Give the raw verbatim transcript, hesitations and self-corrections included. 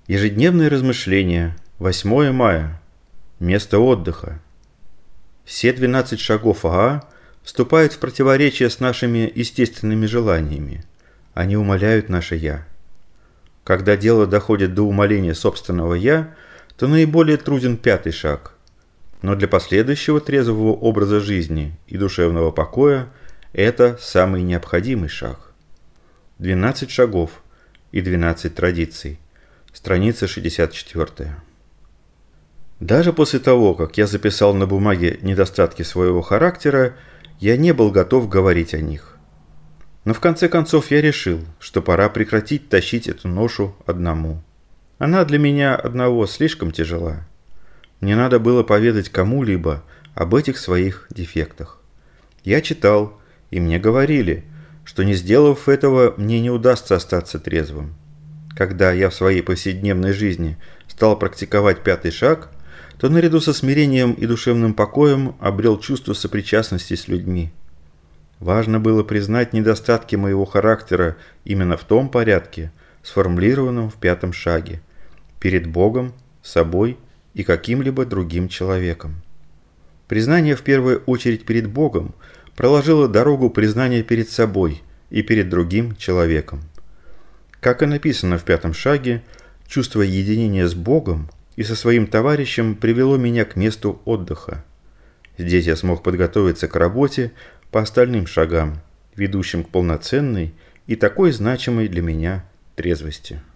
Ежедневные размышления. восьмое мая. Место отдыха. Все двенадцать шагов Аа вступают в противоречие с нашими естественными желаниями. Они умаляют наше «я». Когда дело доходит до умаления собственного «я», то наиболее труден пятый шаг. Но для последующего трезвого образа жизни и душевного покоя это самый необходимый шаг. двенадцать шагов и двенадцать традиций. Страница шестьдесят четыре. Даже после того, как я записал на бумаге недостатки своего характера, я не был готов говорить о них. Но в конце концов я решил, что пора прекратить тащить эту ношу одному. Она для меня одного слишком тяжела. Мне надо было поведать кому-либо об этих своих дефектах. Я читал, и мне говорили, что не сделав этого, мне не удастся остаться трезвым. Когда я в своей повседневной жизни стал практиковать пятый шаг, то наряду со смирением и душевным покоем обрел чувство сопричастности с людьми. Важно было признать недостатки моего характера именно в том порядке, сформулированном в пятом шаге, перед Богом, собой и каким-либо другим человеком. Признание в первую очередь перед Богом проложило дорогу признания перед собой и перед другим человеком. Как и написано в пятом шаге, чувство единения с Богом и со своим товарищем привело меня к месту отдыха. Здесь я смог подготовиться к работе по остальным шагам, ведущим к полноценной и такой значимой для меня трезвости.